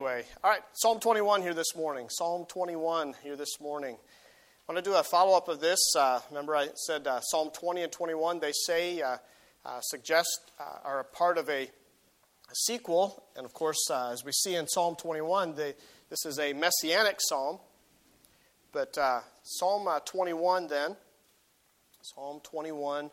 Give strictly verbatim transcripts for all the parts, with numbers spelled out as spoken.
anyway. All right, Psalm twenty-one here this morning. Psalm twenty-one here this morning. I want to do a follow-up of this. Uh, remember I said uh, Psalm twenty and twenty-one, they say, uh, uh, suggest, uh, are a part of a, a sequel. And of course, uh, as we see in Psalm twenty-one, they, this is a messianic psalm. But uh, Psalm uh, twenty-one then, Psalm twenty-one,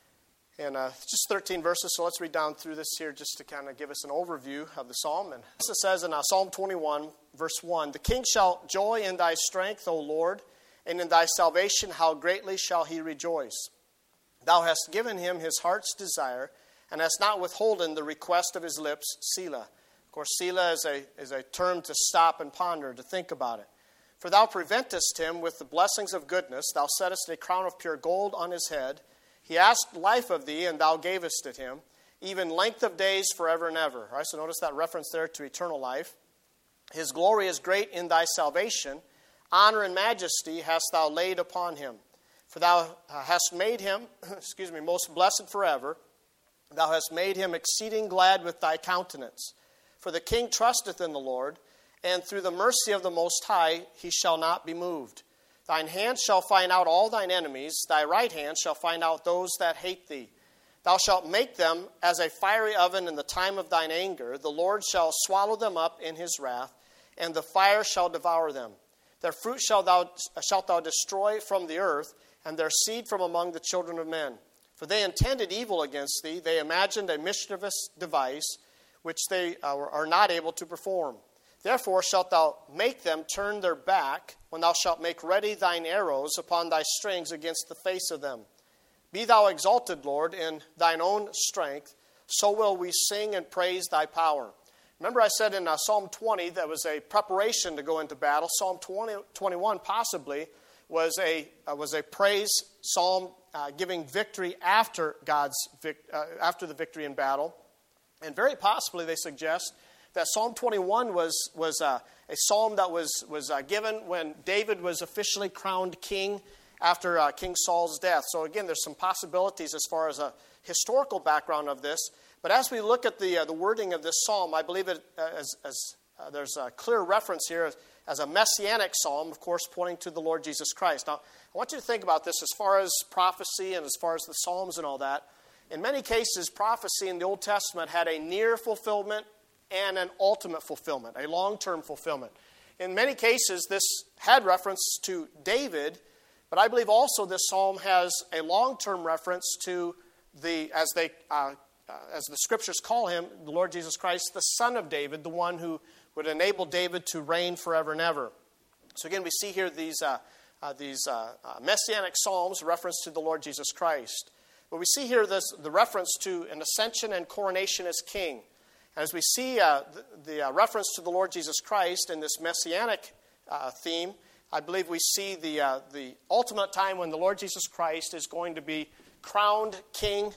and uh, just thirteen verses, so let's read down through this here just to kind of give us an overview of the psalm. And this it says in uh, Psalm twenty-one, verse one, "The king shall joy in thy strength, O Lord, and in thy salvation how greatly shall he rejoice. Thou hast given him his heart's desire, and hast not withholden the request of his lips, Selah." Of course, Selah is a, is a term to stop and ponder, to think about it. "For thou preventest him with the blessings of goodness, thou settest a crown of pure gold on his head. He asked life of thee, and thou gavest it him, even length of days forever and ever." All right, so notice that reference there to eternal life. "His glory is great in thy salvation. Honor and majesty hast thou laid upon him. For thou hast made him, excuse me, most blessed forever. Thou hast made him exceeding glad with thy countenance. For the king trusteth in the Lord, and through the mercy of the Most High he shall not be moved. Thine hand shall find out all thine enemies, thy right hand shall find out those that hate thee. Thou shalt make them as a fiery oven in the time of thine anger. The Lord shall swallow them up in his wrath, and the fire shall devour them. Their fruit shalt thou, shalt thou destroy from the earth, and their seed from among the children of men. For they intended evil against thee, they imagined a mischievous device, which they uh, are not able to perform. Therefore shalt thou make them turn their back, when thou shalt make ready thine arrows upon thy strings against the face of them. Be thou exalted, Lord, in thine own strength, so will we sing and praise thy power." Remember I said in uh, Psalm twenty that was a preparation to go into battle. Psalm twenty, twenty-one possibly was a uh, was a praise psalm uh, giving victory after God's vic- uh, after the victory in battle, and very possibly they suggest that Psalm twenty-one was was uh, a psalm that was was uh, given when David was officially crowned king after uh, King Saul's death. So again, there's some possibilities as far as a historical background of this. But as we look at the uh, the wording of this psalm, I believe it uh, as, as uh, there's a clear reference here as, as a messianic psalm, of course, pointing to the Lord Jesus Christ. Now, I want you to think about this as far as prophecy and as far as the psalms and all that. In many cases, prophecy in the Old Testament had a near fulfillment and an ultimate fulfillment, a long-term fulfillment. In many cases, this had reference to David, but I believe also this psalm has a long-term reference to the, as they, uh, uh, as the scriptures call him, the Lord Jesus Christ, the Son of David, the one who would enable David to reign forever and ever. So again, we see here these uh, uh, these uh, uh, messianic psalms, reference to the Lord Jesus Christ. But we see here this the reference to an ascension and coronation as king. As we see uh, the, the uh, reference to the Lord Jesus Christ in this messianic uh, theme, I believe we see the uh, the ultimate time when the Lord Jesus Christ is going to be crowned King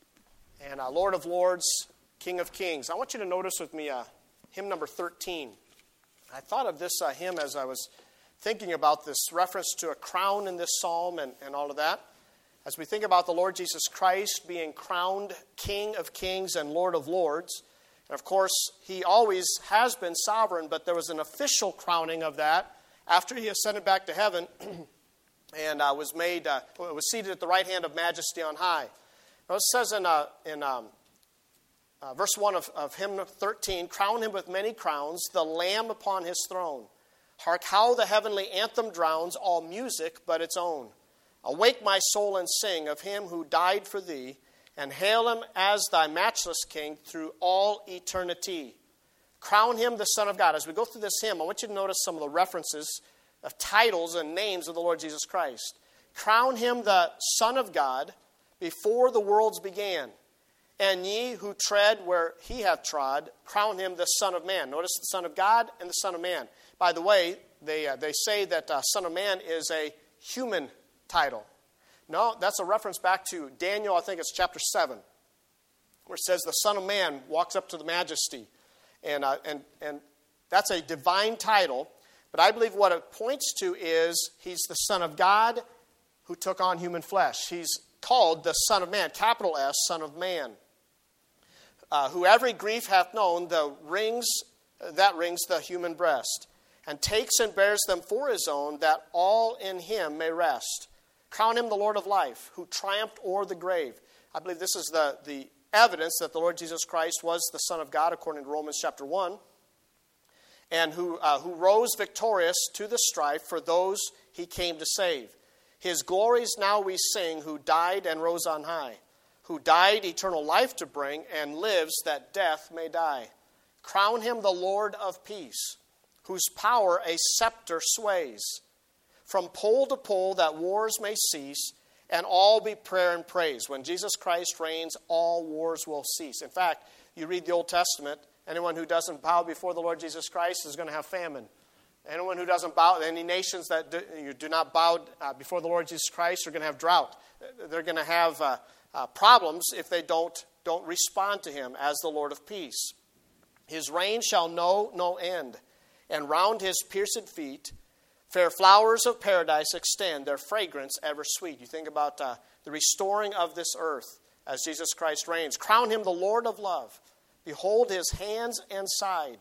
and uh, Lord of Lords, King of Kings. I want you to notice with me uh, hymn number thirteen. I thought of this uh, hymn as I was thinking about this reference to a crown in this psalm and, and all of that. As we think about the Lord Jesus Christ being crowned King of Kings and Lord of Lords, and of course, he always has been sovereign, but there was an official crowning of that after he ascended back to heaven and uh, was made, uh, was seated at the right hand of majesty on high. Now it says in, uh, in um, uh, verse one of, of hymn thirteen, "Crown him with many crowns, the Lamb upon his throne. Hark how the heavenly anthem drowns all music but its own. Awake my soul and sing of him who died for thee, and hail him as thy matchless King through all eternity. Crown him the Son of God." As we go through this hymn, I want you to notice some of the references of titles and names of the Lord Jesus Christ. "Crown him the Son of God before the worlds began. And ye who tread where he hath trod, crown him the Son of Man." Notice the Son of God and the Son of Man. By the way, they, uh, they say that uh, Son of Man is a human title. No, that's a reference back to Daniel, I think it's chapter seven, where it says the Son of Man walks up to the majesty. And, uh, and, and that's a divine title. But I believe what it points to is he's the Son of God who took on human flesh. He's called the Son of Man, capital S, Son of Man. Uh, who every grief hath known, the rings that wrings the human breast, and takes and bears them for his own, that all in him may rest. Crown him the Lord of life, who triumphed o'er the grave. I believe this is the, the evidence that the Lord Jesus Christ was the Son of God, according to Romans chapter one, and who, uh, who rose victorious to the strife for those he came to save. His glories now we sing, who died and rose on high, who died eternal life to bring, and lives that death may die. Crown him the Lord of peace, whose power a scepter sways. From pole to pole that wars may cease, and all be prayer and praise. When Jesus Christ reigns, all wars will cease. In fact, you read the Old Testament, anyone who doesn't bow before the Lord Jesus Christ is going to have famine. Anyone who doesn't bow, any nations that do, you do not bow uh, before the Lord Jesus Christ are going to have drought. They're going to have uh, uh, problems if they don't, don't respond to him as the Lord of peace. His reign shall know no end, and round his pierced feet fair flowers of paradise extend, their fragrance ever sweet. You think about uh, the restoring of this earth as Jesus Christ reigns. Crown him the Lord of love. Behold his hands and side.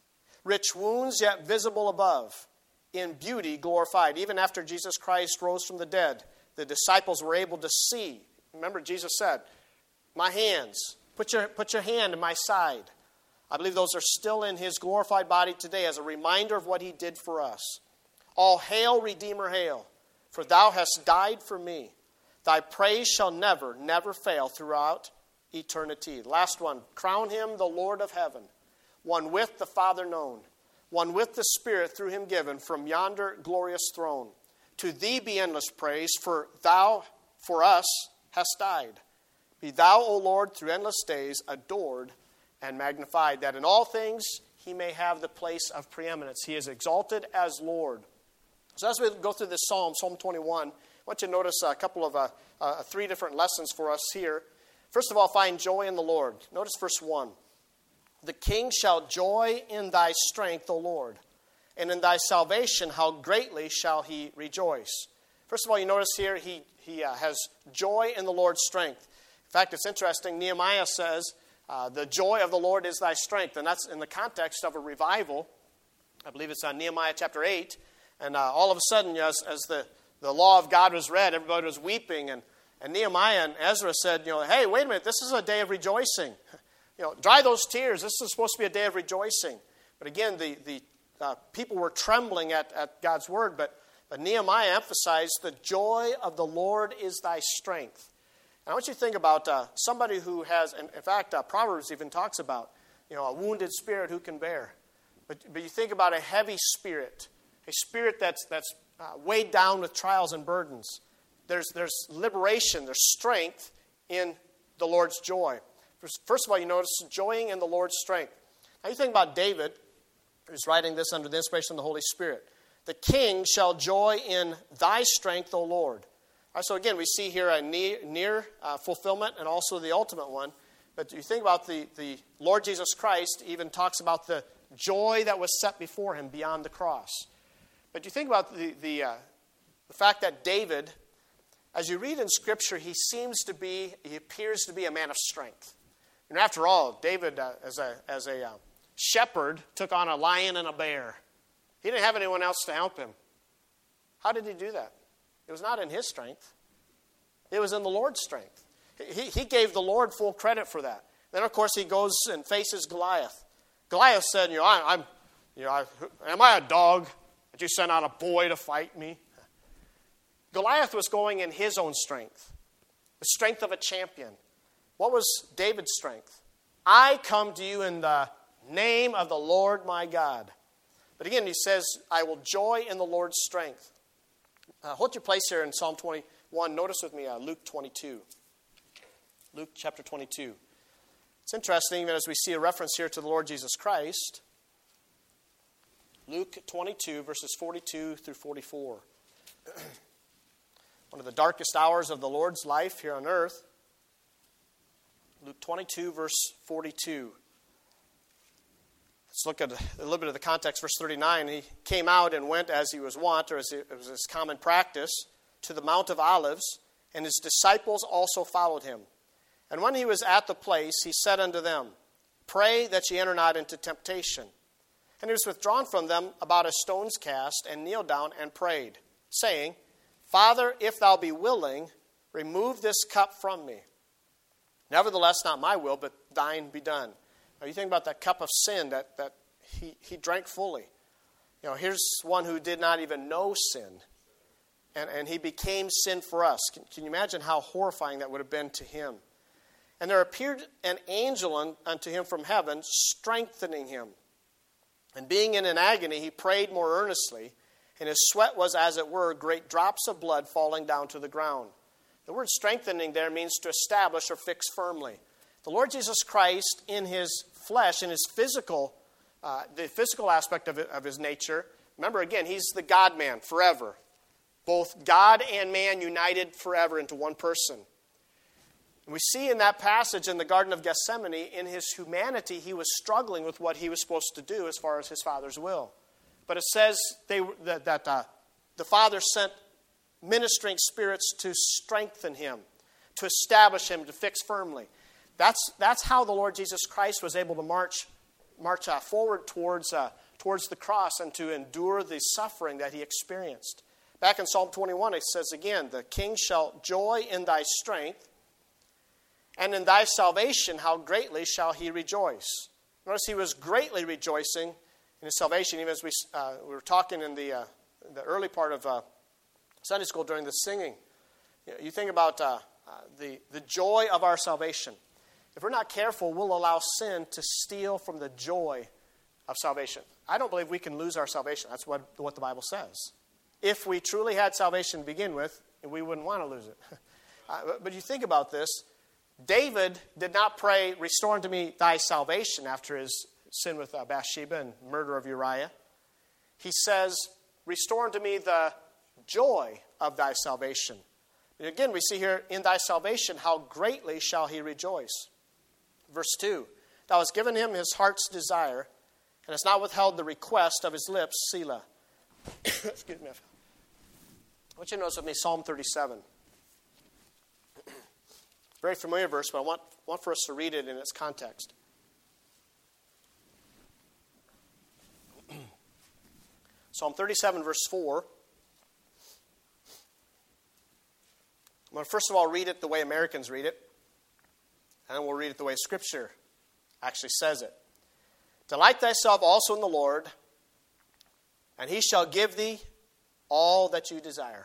Rich wounds yet visible above, in beauty glorified. Even after Jesus Christ rose from the dead, the disciples were able to see. Remember, Jesus said, my hands, put your, put your hand in my side. I believe those are still in his glorified body today as a reminder of what he did for us. All hail, Redeemer, hail, for thou hast died for me. Thy praise shall never, never fail throughout eternity. Last one, crown him the Lord of heaven, one with the Father known, one with the Spirit through him given from yonder glorious throne. To thee be endless praise, for thou for us hast died. Be thou, O Lord, through endless days adored and magnified, that in all things he may have the place of preeminence. He is exalted as Lord. So as we go through this psalm, Psalm twenty-one, I want you to notice a couple of, uh, uh, three different lessons for us here. First of all, find joy in the Lord. Notice verse one. The king shall joy in thy strength, O Lord, and in thy salvation how greatly shall he rejoice. First of all, you notice here he, he uh, has joy in the Lord's strength. In fact, it's interesting, Nehemiah says, uh, the joy of the Lord is thy strength. And that's in the context of a revival. I believe it's on Nehemiah chapter eight. And uh, all of a sudden, as, as the, the law of God was read, everybody was weeping. And, and Nehemiah and Ezra said, you know, hey, wait a minute, this is a day of rejoicing. You know, dry those tears. This is supposed to be a day of rejoicing. But again, the, the uh, people were trembling at, at God's word. But, but Nehemiah emphasized the joy of the Lord is thy strength. And I want you to think about uh, somebody who has, and in fact, uh, Proverbs even talks about, you know, a wounded spirit who can bear. But, but you think about a heavy spirit. A spirit that's that's uh, weighed down with trials and burdens. There's there's liberation, there's strength in the Lord's joy. First of all, you notice joying in the Lord's strength. Now you think about David, who's writing this under the inspiration of the Holy Spirit. The king shall joy in thy strength, O Lord. All right, so again, we see here a near, near uh, fulfillment and also the ultimate one. But you think about the, the Lord Jesus Christ even talks about the joy that was set before him beyond the cross. But you think about the the, uh, the fact that David, as you read in Scripture, he seems to be, he appears to be a man of strength. And after all, David, uh, as a as a uh, shepherd, took on a lion and a bear. He didn't have anyone else to help him. How did he do that? It was not in his strength. It was in the Lord's strength. He, he gave the Lord full credit for that. Then, of course, he goes and faces Goliath. Goliath said, you know, I, I'm, you know, I, am I a dog that you sent out a boy to fight me? Goliath was going in his own strength, the strength of a champion. What was David's strength? I come to you in the name of the Lord my God. But again, he says, I will joy in the Lord's strength. Uh, hold your place here in Psalm twenty-one. Notice with me uh, Luke twenty-two. Luke chapter twenty-two. It's interesting, even as we see a reference here to the Lord Jesus Christ. Luke twenty-two, verses forty-two through forty-four. One of the darkest hours of the Lord's life here on earth. Luke twenty-two, verse forty-two. Let's look at a little bit of the context. Verse thirty-nine, he came out and went as he was wont, or as it was his common practice, to the Mount of Olives, and his disciples also followed him. And when he was at the place, he said unto them, Pray that ye enter not into temptation. And he was withdrawn from them about a stone's cast, and kneeled down and prayed, saying, Father, if thou be willing, remove this cup from me. Nevertheless, not my will, but thine be done. Now you think about that cup of sin that, that he, he drank fully. You know, here's one who did not even know sin. And, and he became sin for us. Can, can you imagine how horrifying that would have been to him? And there appeared an angel un, unto him from heaven, strengthening him. And being in an agony, he prayed more earnestly, and his sweat was, as it were, great drops of blood falling down to the ground. The word strengthening there means to establish or fix firmly. The Lord Jesus Christ, in his flesh, in his physical, uh, the physical aspect of, it, of his nature, remember again, he's the God-man forever. Both God and man united forever into one person. And we see in that passage in the Garden of Gethsemane, in his humanity, he was struggling with what he was supposed to do as far as his Father's will. But it says they, that, that uh, the Father sent ministering spirits to strengthen him, to establish him, to fix firmly. That's, that's how the Lord Jesus Christ was able to march, march uh, forward towards, uh, towards the cross and to endure the suffering that he experienced. Back in Psalm twenty-one, it says again, the king shall joy in thy strength, and in thy salvation how greatly shall he rejoice. Notice he was greatly rejoicing in his salvation, even as we, uh, we were talking in the, uh, the early part of uh, Sunday school during the singing. You know, you think about uh, uh, the, the joy of our salvation. If we're not careful, we'll allow sin to steal from the joy of salvation. I don't believe we can lose our salvation. That's what, what the Bible says. If we truly had salvation to begin with, we wouldn't want to lose it. uh, but, but you think about this. David did not pray, restore unto me thy salvation after his sin with uh, Bathsheba and murder of Uriah. He says, restore unto me the joy of thy salvation. And again, we see here, in thy salvation, how greatly shall he rejoice. Verse two, thou hast given him his heart's desire, and hast not withheld the request of his lips, Selah. Excuse me. I want you to notice with me Psalm thirty-seven. Very familiar verse, but I want, want for us to read it in its context. Psalm thirty-seven, verse four. I'm going to first of all read it the way Americans read it, and then we'll read it the way Scripture actually says it. Delight thyself also in the Lord, and he shall give thee all that you desire.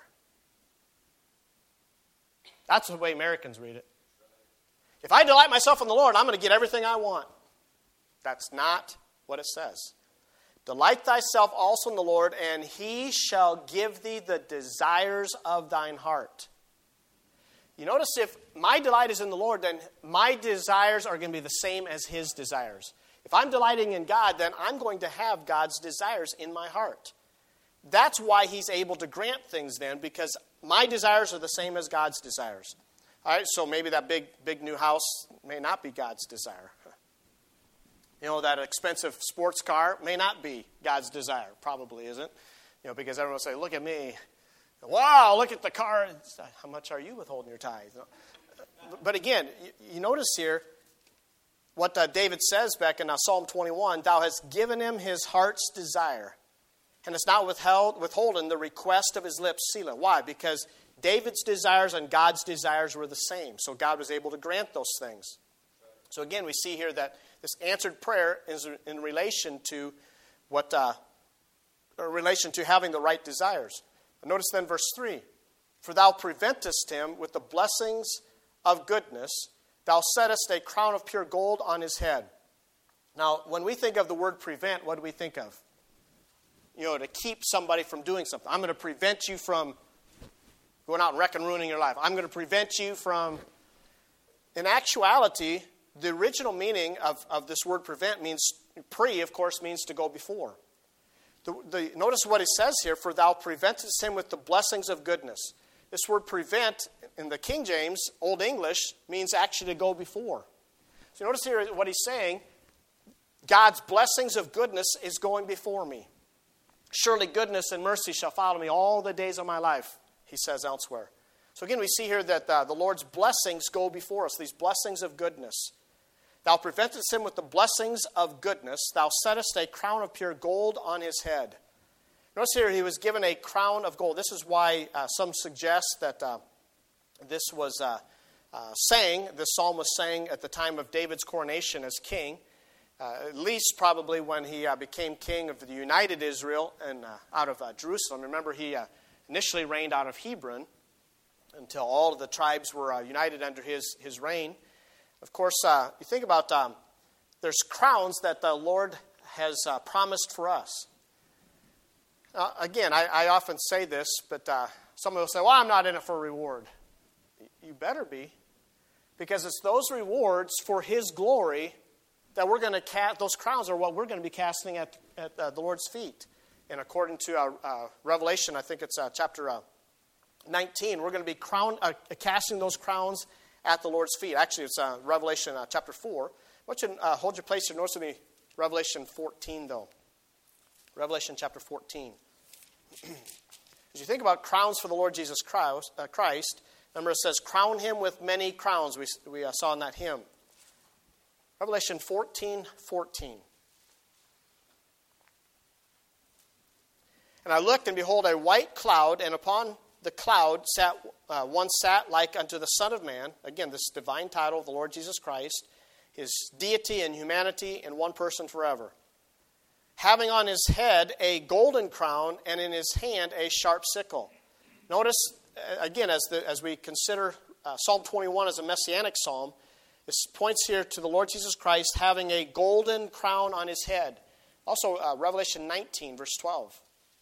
That's the way Americans read it. If I delight myself in the Lord, I'm going to get everything I want. That's not what it says. Delight thyself also in the Lord, and he shall give thee the desires of thine heart. You notice if my delight is in the Lord, then my desires are going to be the same as his desires. If I'm delighting in God, then I'm going to have God's desires in my heart. That's why he's able to grant things then, because my desires are the same as God's desires. All right, so maybe that big, big new house may not be God's desire. You know, that expensive sports car may not be God's desire. Probably isn't. You know, because everyone will say, look at me. Wow, look at the car. How much are you withholding your tithe? But again, you notice here what uh, David says back in uh, Psalm twenty-one, thou hast given him his heart's desire, and hast not withheld, withholden the request of his lips, Selah. Why? Because David's desires and God's desires were the same. So God was able to grant those things. So again, we see here that this answered prayer is in relation to what, uh, in relation to having the right desires. Notice then verse three. For thou preventest him with the blessings of goodness. Thou settest a crown of pure gold on his head. Now, when we think of the word prevent, what do we think of? You know, to keep somebody from doing something. I'm going to prevent you from going out and wrecking and ruining your life. I'm going to prevent you from... In actuality, the original meaning of, of this word prevent means, pre, of course, means to go before. The, the, notice what he says here, for thou preventest him with the blessings of goodness. This word prevent, in the King James, Old English, means actually to go before. So notice here what he's saying, God's blessings of goodness is going before me. Surely goodness and mercy shall follow me all the days of my life, he says elsewhere. So again, we see here that uh, the Lord's blessings go before us, these blessings of goodness. Thou preventest him with the blessings of goodness. Thou settest a crown of pure gold on his head. Notice here he was given a crown of gold. This is why uh, some suggest that uh, this was uh, uh, sang, this psalm was sang at the time of David's coronation as king. Uh, at least probably when he uh, became king of the united Israel and uh, out of uh, Jerusalem. Remember, he uh, initially reigned out of Hebron until all of the tribes were uh, united under his, his reign. Of course, uh, you think about, um, there's crowns that the Lord has uh, promised for us. Uh, again, I, I often say this, but uh, some will say, well, I'm not in it for a reward. You better be, because it's those rewards for his glory that we're going to cast. Those crowns are what we're going to be casting at, at uh, the Lord's feet. And according to uh, uh, Revelation, I think it's uh, chapter uh, nineteen, we're going to be crown, uh, casting those crowns at the Lord's feet. Actually, it's uh, Revelation uh, chapter four. I want you to uh, hold your place here. Notice with me Revelation fourteen, though. Revelation chapter fourteen. As you think about crowns for the Lord Jesus Christ, uh, Christ remember it says, crown him with many crowns. We, we uh, saw in that hymn. Revelation fourteen, fourteen. And I looked, and behold, a white cloud, and upon the cloud sat uh, one sat like unto the Son of Man. Again, this divine title of the Lord Jesus Christ, his deity and humanity in one person forever. Having on his head a golden crown, and in his hand a sharp sickle. Notice, again, as, the, as we consider uh, Psalm twenty-one as a messianic psalm, this points here to the Lord Jesus Christ having a golden crown on his head. Also, uh, Revelation nineteen, verse twelve.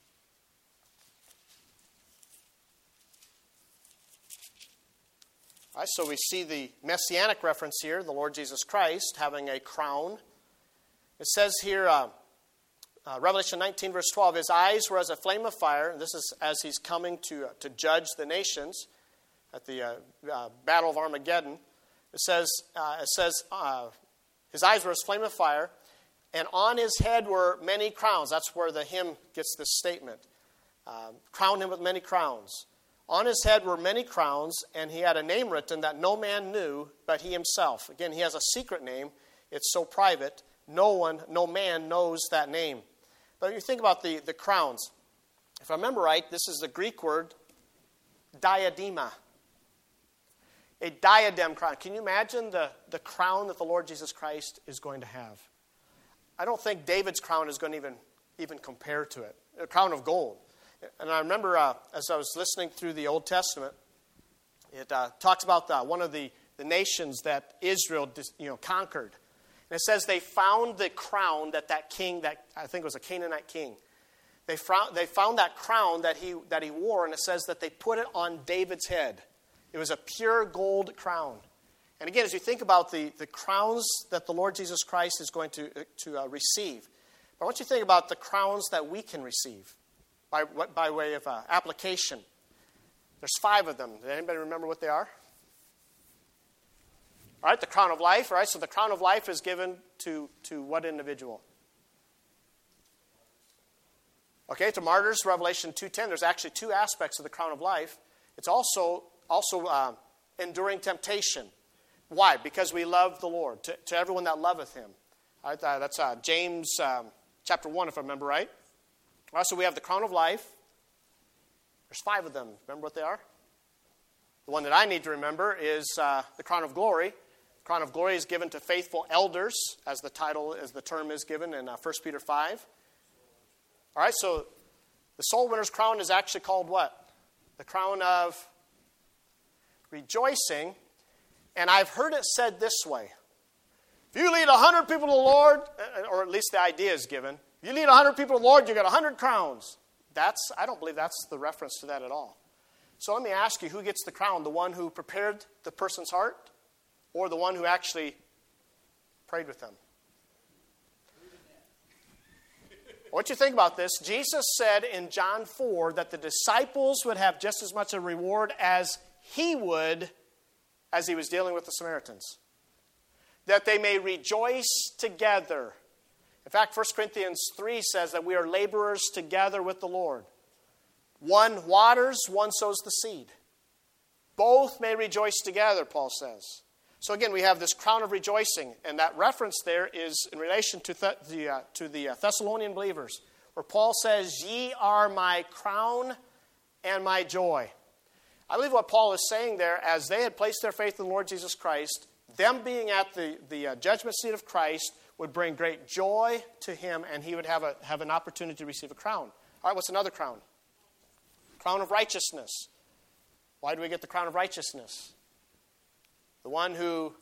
All right, so we see the messianic reference here, the Lord Jesus Christ having a crown. It says here, uh, uh, Revelation nineteen, verse twelve, his eyes were as a flame of fire. And this is as he's coming to, uh, to judge the nations at the uh, uh, Battle of Armageddon. It says, uh, it says uh, his eyes were as a flame of fire, and on his head were many crowns. That's where the hymn gets this statement. Uh, crown him with many crowns. On his head were many crowns, and he had a name written that no man knew but he himself. Again, he has a secret name. It's so private. No one, no man knows that name. But you think about the, the crowns. If I remember right, this is the Greek word diadema. A diadem crown. Can you imagine the, the crown that the Lord Jesus Christ is going to have? I don't think David's crown is going to even, even compare to it. A crown of gold. And I remember uh, as I was listening through the Old Testament, it uh, talks about the, one of the, the nations that Israel you know, conquered. And it says they found the crown that that king, that I think was a Canaanite king, they found, they found that crown that he, that he wore, and it says that they put it on David's head. It was a pure gold crown. And again, as you think about the, the crowns that the Lord Jesus Christ is going to, to uh, receive, I want you to think about the crowns that we can receive. By, by way of uh, application. There's five of them. Does anybody remember what they are? All right, the crown of life. All right, so the crown of life is given to, to what individual? Okay, to martyrs, Revelation two ten. There's actually two aspects of the crown of life. It's also, also uh, enduring temptation. Why? Because we love the Lord. To, to everyone that loveth him. All right, uh, that's uh, James um, chapter one, if I remember right. All right, so we have the crown of life. There's five of them. Remember what they are? The one that I need to remember is uh, the crown of glory. The crown of glory is given to faithful elders, as the title, as the term is given in uh, First Peter five. All right, so the soul winner's crown is actually called what? The crown of rejoicing. And I've heard it said this way. If you lead a hundred people to the Lord, or at least the idea is given, you lead a hundred people to the Lord, you got a hundred crowns. That's, I don't believe that's the reference to that at all. So let me ask you, who gets the crown? The one who prepared the person's heart, or the one who actually prayed with them? What you think about this? Jesus said in John four that the disciples would have just as much a reward as he would as he was dealing with the Samaritans. That they may rejoice together. In fact, First Corinthians three says that we are laborers together with the Lord. One waters, one sows the seed. Both may rejoice together, Paul says. So again, we have this crown of rejoicing, and that reference there is in relation to the, the, uh, to the uh, Thessalonian believers, where Paul says, "Ye are my crown and my joy." I believe what Paul is saying there, as they had placed their faith in the Lord Jesus Christ, them being at the, the uh, judgment seat of Christ would bring great joy to him, and he would have, a, have an opportunity to receive a crown. All right, what's another crown? Crown of righteousness. Why do we get the crown of righteousness? The one who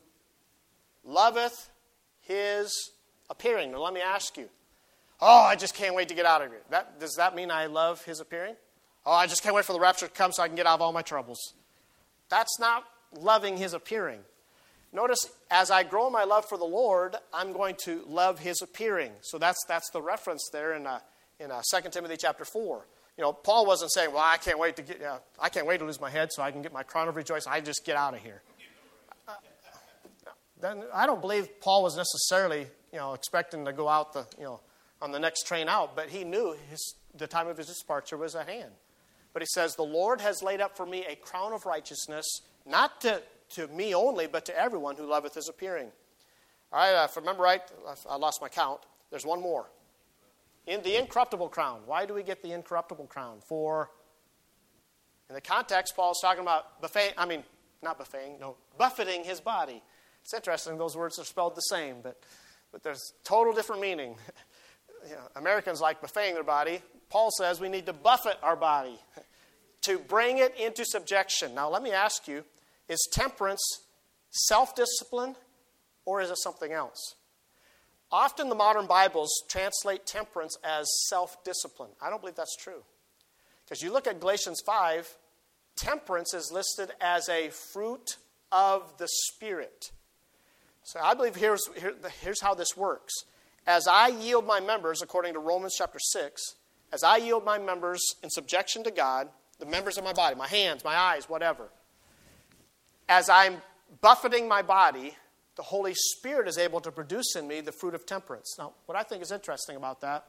loveth his appearing. Now let me ask you. Oh, I just can't wait to get out of here. That, does that mean I love his appearing? Oh, I just can't wait for the rapture to come so I can get out of all my troubles. That's not loving his appearing. Notice, as I grow in my love for the Lord, I'm going to love his appearing. So that's that's the reference there in uh, in uh, Second Timothy chapter four. You know, Paul wasn't saying, "Well, I can't wait to get uh, I can't wait to lose my head so I can get my crown of rejoicing. I just get out of here." Uh, then I don't believe Paul was necessarily, you know, expecting to go out the you know on the next train out, but he knew his the time of his departure was at hand. But he says, "The Lord has laid up for me a crown of righteousness, not to." to me only, but to everyone who loveth his appearing." All right, uh, if I remember right, I lost my count. There's one more. In the incorruptible crown. Why do we get the incorruptible crown? For, in the context, Paul's talking about buffet, I mean, not buffeting, no, buffeting his body. It's interesting, those words are spelled the same, but, but there's total different meaning. You know, Americans like buffeting their body. Paul says we need to buffet our body to bring it into subjection. Now, let me ask you, is temperance self-discipline, or is it something else? Often the modern Bibles translate temperance as self-discipline. I don't believe that's true. Because you look at Galatians five, temperance is listed as a fruit of the Spirit. So I believe here's, here, here's how this works. As I yield my members, according to Romans chapter six, as I yield my members in subjection to God, the members of my body, my hands, my eyes, whatever, as I'm buffeting my body, the Holy Spirit is able to produce in me the fruit of temperance. Now, what I think is interesting about that,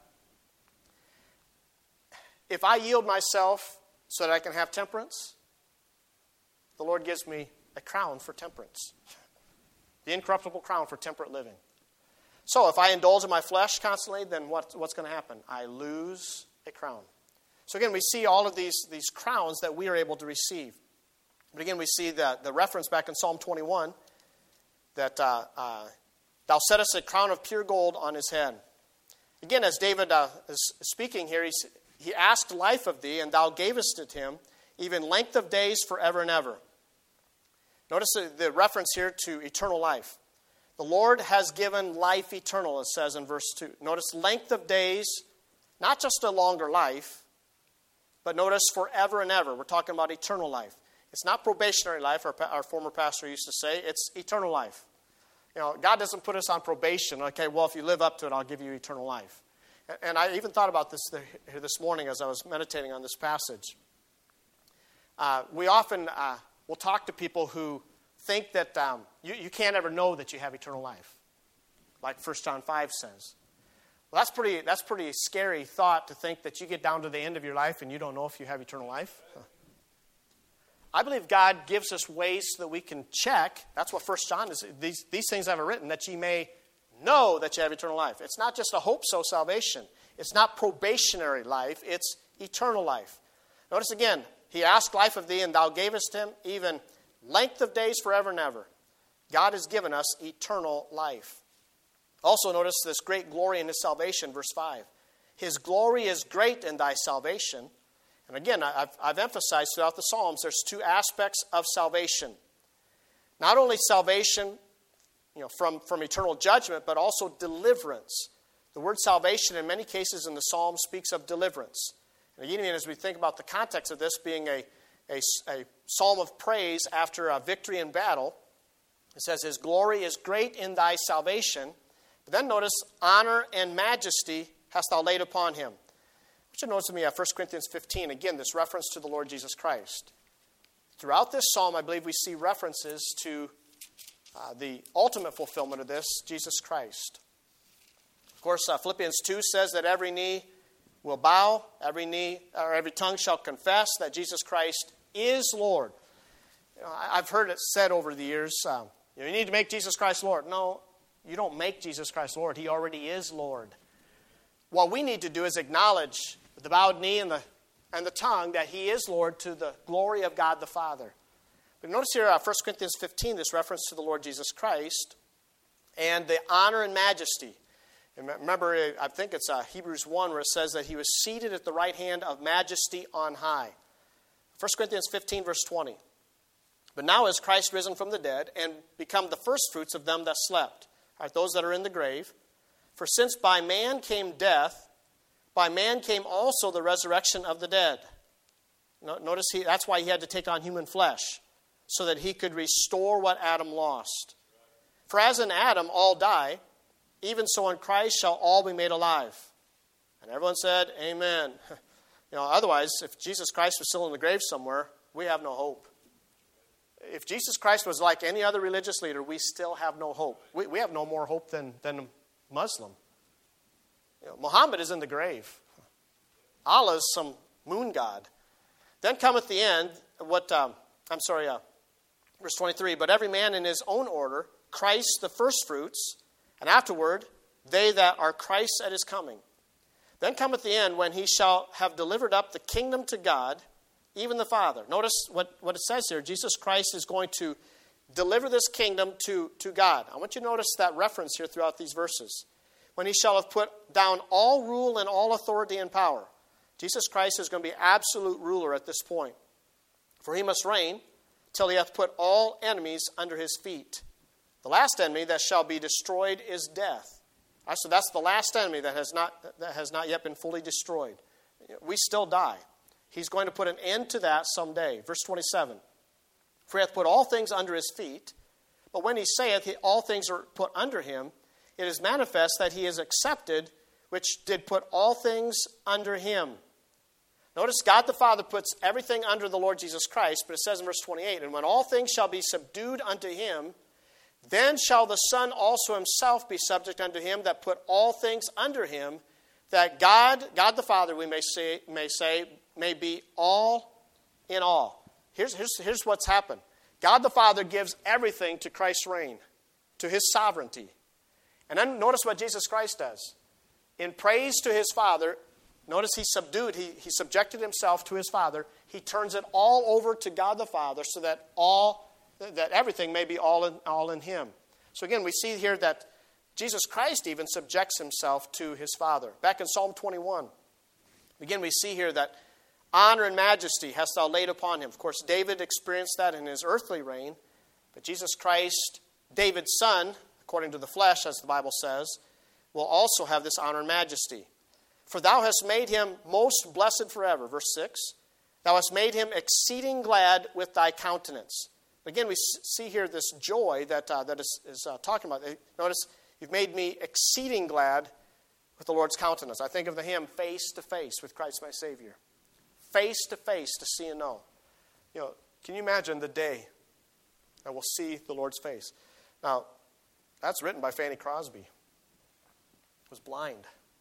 if I yield myself so that I can have temperance, the Lord gives me a crown for temperance. The incorruptible crown for temperate living. So if I indulge in my flesh constantly, then what, what's going to happen? I lose a crown. So again, we see all of these, these crowns that we are able to receive. But again, we see the, the reference back in Psalm twenty-one that uh, uh, thou settest a crown of pure gold on his head. Again, as David uh, is speaking here, he's, he asked life of thee, and thou gavest it him, even length of days forever and ever. Notice the, the reference here to eternal life. The Lord has given life eternal, it says in verse two. Notice length of days, not just a longer life, but notice forever and ever. We're talking about eternal life. It's not probationary life, our, our former pastor used to say. It's eternal life. You know, God doesn't put us on probation. Okay, well, if you live up to it, I'll give you eternal life. And, and I even thought about this here this morning as I was meditating on this passage. Uh, we often uh, will talk to people who think that um, you, you can't ever know that you have eternal life, like First John five says. Well, that's pretty, that's pretty scary thought to think that you get down to the end of your life and you don't know if you have eternal life. Huh. I believe God gives us ways so that we can check. That's what First John is. These, these things I have written, that ye may know that you have eternal life. It's not just a hope-so salvation. It's not probationary life. It's eternal life. Notice again, he asked life of thee, and thou gavest him even length of days forever and ever. God has given us eternal life. Also notice this great glory in his salvation, verse five. His glory is great in thy salvation. And again, I've, I've emphasized throughout the Psalms, there's two aspects of salvation. Not only salvation, you know, from, from eternal judgment, but also deliverance. The word salvation in many cases in the Psalms speaks of deliverance. And again, as we think about the context of this being a, a, a psalm of praise after a victory in battle, it says, his glory is great in thy salvation. But then notice, honor and majesty hast thou laid upon him. I want you to notice with me uh, First Corinthians fifteen, again, this reference to the Lord Jesus Christ. Throughout this psalm, I believe we see references to uh, the ultimate fulfillment of this, Jesus Christ. Of course, uh, Philippians two says that every knee will bow, every knee or every tongue shall confess that Jesus Christ is Lord. You know, I've heard it said over the years, uh, You know, you need to make Jesus Christ Lord. No, you don't make Jesus Christ Lord. He already is Lord. What we need to do is acknowledge with the bowed knee and the, and the tongue that he is Lord to the glory of God the Father. But notice here, uh, First Corinthians fifteen, this reference to the Lord Jesus Christ and the honor and majesty. And remember, I think it's uh, Hebrews one where it says that he was seated at the right hand of majesty on high. First Corinthians fifteen, verse twenty. But now is Christ risen from the dead and become the firstfruits of them that slept, right, those that are in the grave. For since by man came death, by man came also the resurrection of the dead. Notice he, that's why he had to take on human flesh, so that he could restore what Adam lost. For as in Adam all die, even so in Christ shall all be made alive. And everyone said, amen. You know, otherwise, if Jesus Christ was still in the grave somewhere, we have no hope. If Jesus Christ was like any other religious leader, we still have no hope. We, we have no more hope than, than a Muslim. You know, Muhammad is in the grave. Allah is some moon god. Then cometh the end, what, um, I'm sorry, uh, verse twenty-three, but every man in his own order, Christ the firstfruits, and afterward, they that are Christ at his coming. Then cometh the end, when he shall have delivered up the kingdom to God, even the Father. Notice what, what it says here. Jesus Christ is going to deliver this kingdom to, to God. I want you to notice that reference here throughout these verses. When he shall have put down all rule and all authority and power. Jesus Christ is going to be absolute ruler at this point. For he must reign till he hath put all enemies under his feet. The last enemy that shall be destroyed is death. Right, so that's the last enemy that has not that has not yet been fully destroyed. We still die. He's going to put an end to that someday. Verse twenty-seven. For he hath put all things under his feet, but when he saith all things are put under him, it is manifest that he is accepted, which did put all things under him. Notice God the Father puts everything under the Lord Jesus Christ, but it says in verse twenty-eight, and when all things shall be subdued unto him, then shall the Son also himself be subject unto him that put all things under him, that God, God the Father, we may say, may say, may be all in all. Here's, here's, here's what's happened. God the Father gives everything to Christ's reign, to his sovereignty. And then notice what Jesus Christ does. In praise to his Father, notice he subdued, he, he subjected himself to his Father. He turns it all over to God the Father so that all that everything may be all in, all in him. So again, we see here that Jesus Christ even subjects himself to his Father. Back in Psalm twenty-one, again, we see here that honor and majesty hast thou laid upon him. Of course, David experienced that in his earthly reign, but Jesus Christ, David's son, according to the flesh, as the Bible says, will also have this honor and majesty. For thou hast made him most blessed forever. Verse six, thou hast made him exceeding glad with thy countenance. Again, we see here this joy that uh, that is, is uh, talking about. Notice, you've made me exceeding glad with the Lord's countenance. I think of the hymn, Face to Face with Christ my Savior. Face to face to see and know. You know, can you imagine the day that we'll see the Lord's face? Now, that's written by Fanny Crosby. Was blind.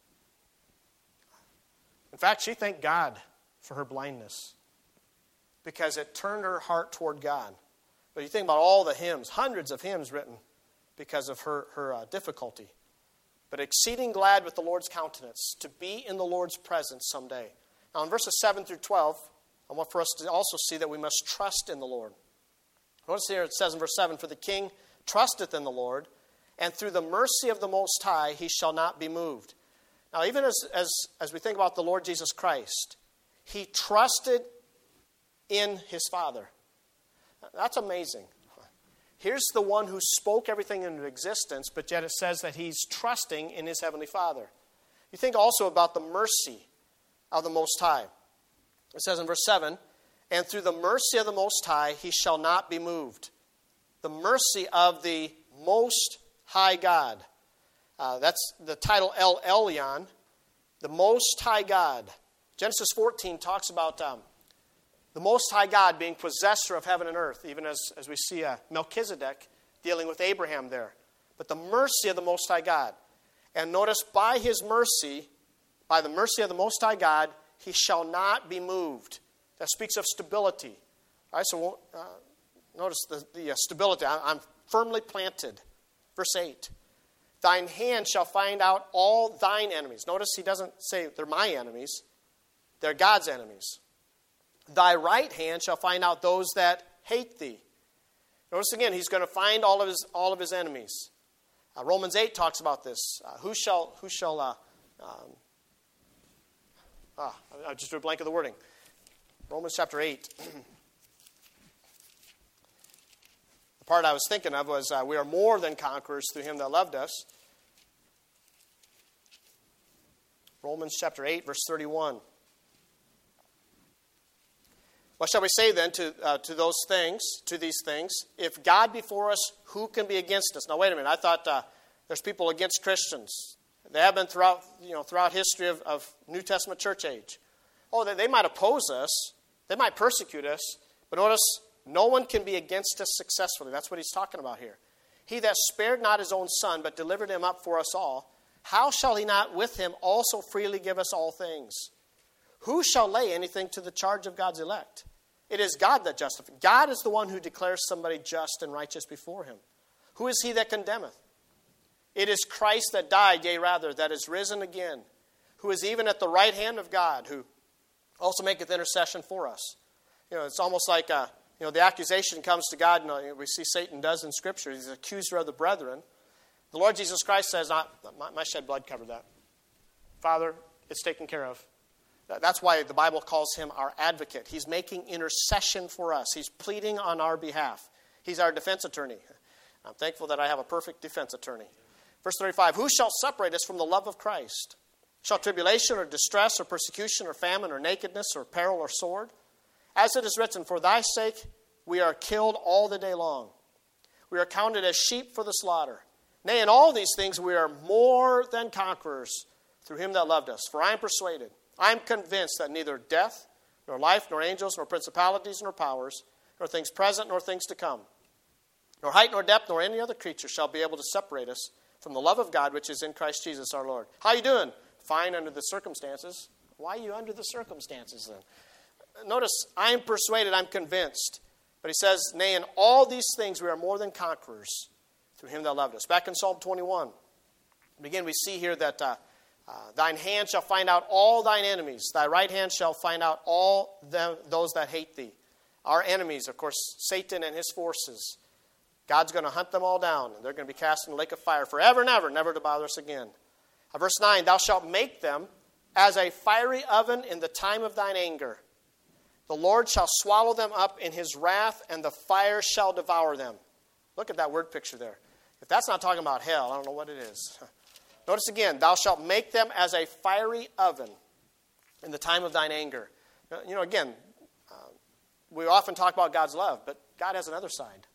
In fact, she thanked God for her blindness because it turned her heart toward God. But you think about all the hymns, hundreds of hymns written because of her, her uh, difficulty. But exceeding glad with the Lord's countenance, to be in the Lord's presence someday. Now in verses seven through twelve, I want for us to also see that we must trust in the Lord. Notice here it says in verse seven, for the king trusteth in the Lord, and through the mercy of the Most High he shall not be moved. Now even as, as, as we think about the Lord Jesus Christ, he trusted in his Father. That's amazing. Here's the one who spoke everything into existence, but yet it says that he's trusting in his Heavenly Father. You think also about the mercy of the Most High. It says in verse seven, and through the mercy of the Most High he shall not be moved. The mercy of the Most High God. Uh, that's the title El Elyon, the Most High God. Genesis fourteen talks about um, the Most High God being possessor of heaven and earth, even as, as we see uh, Melchizedek dealing with Abraham there. But the mercy of the Most High God. And notice, by his mercy, by the mercy of the Most High God, he shall not be moved. That speaks of stability. All right, so uh, notice the, the uh, stability. I, I'm firmly planted. Verse eight. Thine hand shall find out all thine enemies. Notice he doesn't say they're my enemies. They're God's enemies. Thy right hand shall find out those that hate thee. Notice again, he's going to find all of his all of his enemies. Uh, Romans eight talks about this. Uh, who shall who shall uh, um, ah, I just drew a blank of the wording. Romans chapter eight. The part I was thinking of was, uh, we are more than conquerors through him that loved us. Romans chapter eight, verse thirty-one. What shall we say then to uh, to those things, to these things? If God be for us, who can be against us? Now, wait a minute. I thought uh, there's people against Christians. They have been throughout, you know, throughout history of, of New Testament church age. Oh, they, they might oppose us. They might persecute us. But notice, no one can be against us successfully. That's what he's talking about here. He that spared not his own son, but delivered him up for us all, how shall he not with him also freely give us all things? Who shall lay anything to the charge of God's elect? It is God that justifies. God is the one who declares somebody just and righteous before him. Who is he that condemneth? It is Christ that died, yea rather, that is risen again, who is even at the right hand of God, who also maketh intercession for us. You know, it's almost like uh, you know, the accusation comes to God, and we see Satan does in Scripture. He's the accuser of the brethren. The Lord Jesus Christ says, my, my shed blood covered that. Father, it's taken care of. That's why the Bible calls him our advocate. He's making intercession for us. He's pleading on our behalf. He's our defense attorney. I'm thankful that I have a perfect defense attorney. Verse thirty-five, who shall separate us from the love of Christ? Shall tribulation or distress or persecution or famine or nakedness or peril or sword? As it is written, for thy sake we are killed all the day long. We are counted as sheep for the slaughter. Nay, in all these things we are more than conquerors through him that loved us. For I am persuaded, I am convinced that neither death, nor life, nor angels, nor principalities, nor powers, nor things present, nor things to come, nor height, nor depth, nor any other creature shall be able to separate us from the love of God which is in Christ Jesus our Lord. How you doing? Fine under the circumstances. Why are you under the circumstances then? Notice, I am persuaded, I'm convinced. But he says, nay, in all these things we are more than conquerors through him that loved us. Back in Psalm twenty-one, again we see here that uh, uh, thine hand shall find out all thine enemies. Thy right hand shall find out all them, those that hate thee. Our enemies, of course, Satan and his forces. God's going to hunt them all down, and they're going to be cast in the lake of fire forever and ever, never to bother us again. Uh, verse nine, thou shalt make them as a fiery oven in the time of thine anger. The Lord shall swallow them up in his wrath, and the fire shall devour them. Look at that word picture there. If that's not talking about hell, I don't know what it is. Notice again, thou shalt make them as a fiery oven in the time of thine anger. You know, again, uh, we often talk about God's love, but God has another side.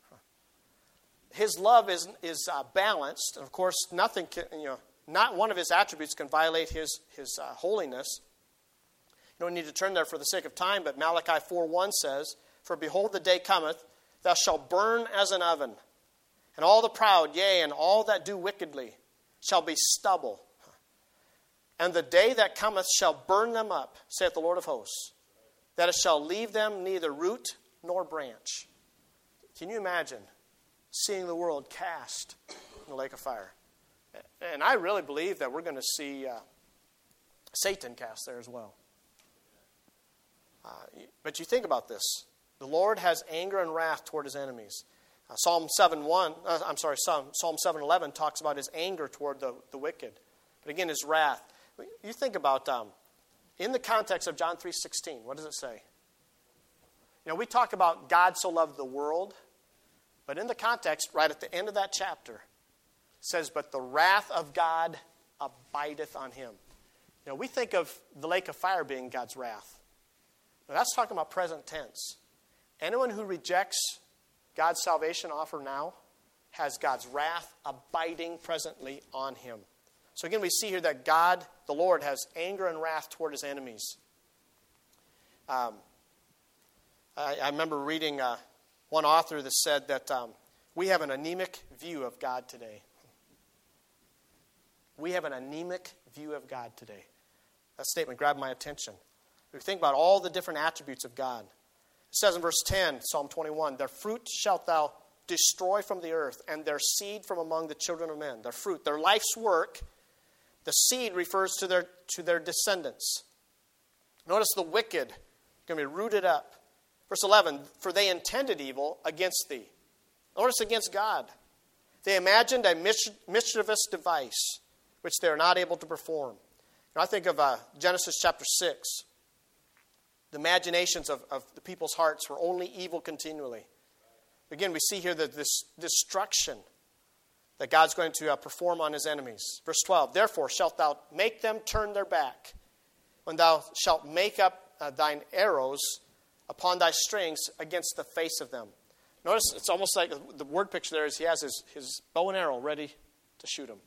His love is is uh, balanced, and of course, nothing can, you know, not one of his attributes can violate his his uh, holiness. You don't need to turn there for the sake of time, but Malachi four one says, for behold, the day cometh, thou shalt burn as an oven, and all the proud, yea, and all that do wickedly, shall be stubble. And the day that cometh shall burn them up, saith the Lord of hosts, that it shall leave them neither root nor branch. Can you imagine seeing the world cast in the lake of fire? And I really believe that we're going to see uh, Satan cast there as well. Uh, but you think about this. The Lord has anger and wrath toward his enemies. Uh, Psalm seven one, uh, I'm sorry, Psalm, Psalm seven eleven talks about his anger toward the, the wicked. But again, his wrath. You think about, um, in the context of John three sixteen, what does it say? You know, we talk about God so loved the world, but in the context, right at the end of that chapter, it says, but the wrath of God abideth on him. You know, we think of the lake of fire being God's wrath. But that's talking about present tense. Anyone who rejects God's salvation offer now has God's wrath abiding presently on him. So again, we see here that God, the Lord, has anger and wrath toward his enemies. Um, I, I remember reading uh, one author that said that um, we have an anemic view of God today. We have an anemic view of God today. That statement grabbed my attention. We think about all the different attributes of God. It says in verse ten, Psalm twenty-one, their fruit shalt thou destroy from the earth, and their seed from among the children of men. Their fruit, their life's work, the seed refers to their, to their descendants. Notice the wicked are going to be rooted up. Verse eleven, for they intended evil against thee. Notice against God. They imagined a mischievous device, which they are not able to perform. Now, I think of uh, Genesis chapter six. The imaginations of, of the people's hearts were only evil continually. Again, we see here that this destruction that God's going to uh, perform on his enemies. Verse twelve, therefore shalt thou make them turn their back, when thou shalt make up uh, thine arrows upon thy strings against the face of them. Notice it's almost like the word picture there is he has his, his bow and arrow ready to shoot him.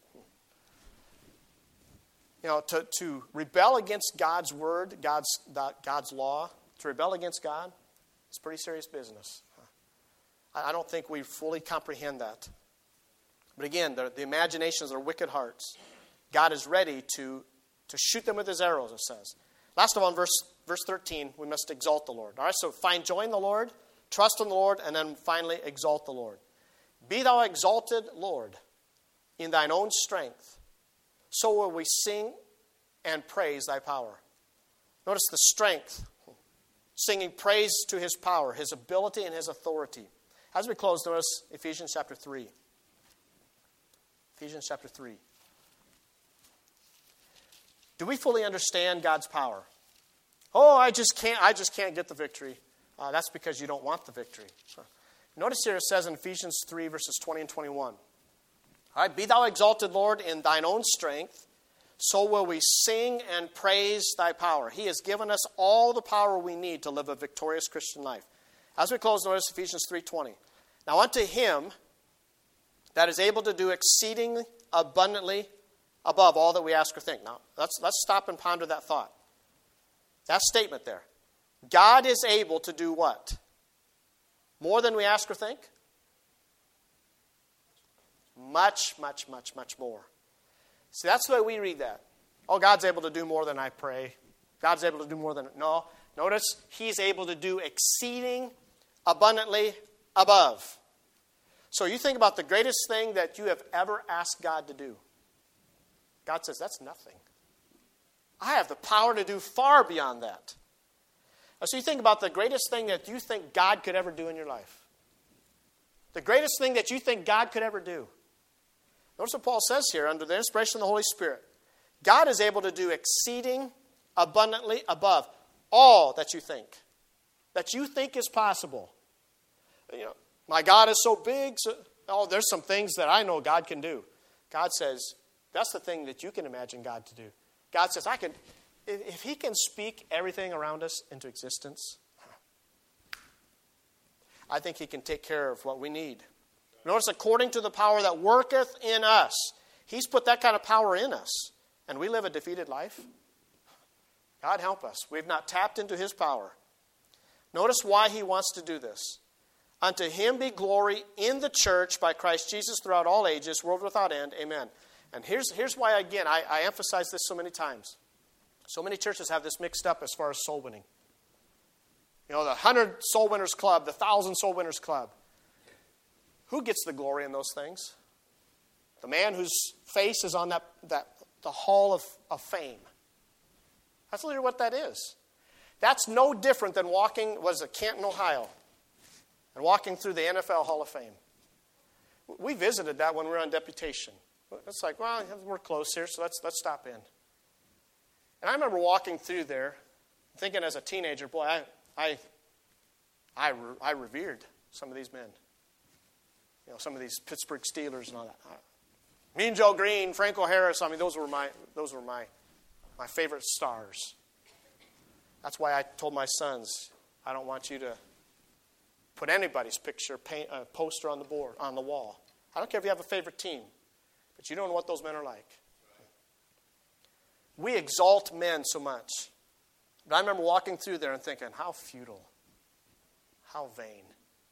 You know, to, to rebel against God's word, God's, God's law, to rebel against God, it's pretty serious business. I don't think we fully comprehend that. But again, the, the imaginations of their wicked hearts, God is ready to, to shoot them with his arrows, it says. Last of all, in verse, verse thirteen, we must exalt the Lord. All right, so find joy in the Lord, trust in the Lord, and then finally exalt the Lord. Be thou exalted, Lord, in thine own strength. So will we sing and praise thy power. Notice the strength. Singing praise to his power, his ability, and his authority. As we close, notice Ephesians chapter three. Ephesians chapter three. Do we fully understand God's power? Oh, I just can't, I just can't get the victory. Uh, that's because you don't want the victory. Notice here it says in Ephesians three, verses twenty and twenty-one. All right, be thou exalted, Lord, in thine own strength, so will we sing and praise thy power. He has given us all the power we need to live a victorious Christian life. As we close, notice Ephesians three twenty. Now unto him that is able to do exceedingly abundantly above all that we ask or think. Now, let's, let's stop and ponder that thought. That statement there. God is able to do what? More than we ask or think? Much, much, much, much more. See, that's the way we read that. Oh, God's able to do more than I pray. God's able to do more than... No. Notice, he's able to do exceeding abundantly above. So you think about the greatest thing that you have ever asked God to do. God says, that's nothing. I have the power to do far beyond that. So you think about the greatest thing that you think God could ever do in your life. The greatest thing that you think God could ever do. Notice what Paul says here, under the inspiration of the Holy Spirit. God is able to do exceeding abundantly above all that you think. That you think is possible. You know, my God is so big. So, oh, there's some things that I know God can do. God says, that's the thing that you can imagine God to do. God says, I can, if he can speak everything around us into existence, I think he can take care of what we need. Notice, according to the power that worketh in us. He's put that kind of power in us. And we live a defeated life. God help us. We've not tapped into his power. Notice why he wants to do this. Unto him be glory in the church by Christ Jesus throughout all ages, world without end. Amen. And here's, here's why, again, I, I emphasize this so many times. So many churches have this mixed up as far as soul winning. You know, the hundred soul winners club, the thousand soul winners club. Who gets the glory in those things? The man whose face is on that, that the hall of, of fame. That's literally what that is. That's no different than walking, was it Canton, Ohio, and walking through the N F L Hall of Fame. We visited that when we were on deputation. It's like, well, we're close here, so let's let's stop in. And I remember walking through there, thinking as a teenager, boy, I I I, I revered some of these men. You know, some of these Pittsburgh Steelers and all that. Mean Joe Green, Franco Harris. I mean, those were my those were my my favorite stars. That's why I told my sons, I don't want you to put anybody's picture, paint a poster on the board, on the wall. I don't care if you have a favorite team, but you don't know what those men are like. We exalt men so much. But I remember walking through there and thinking, how futile, how vain.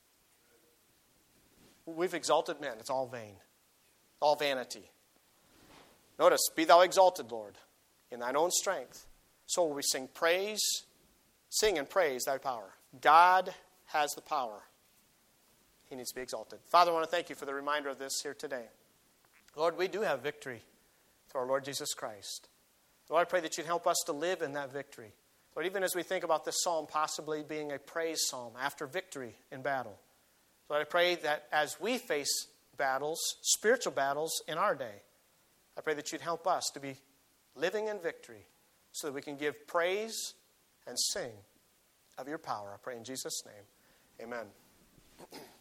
We've exalted men. It's all vain. All vanity. Notice, be thou exalted, Lord, in thine own strength. So will we sing praise, sing and praise thy power. God has the power. He needs to be exalted. Father, I want to thank you for the reminder of this here today. Lord, we do have victory through our Lord Jesus Christ. Lord, I pray that you'd help us to live in that victory. Lord, even as we think about this psalm possibly being a praise psalm after victory in battle. Lord, I pray that as we face battles, spiritual battles in our day, I pray that you'd help us to be living in victory so that we can give praise and sing of your power. I pray in Jesus' name. Amen.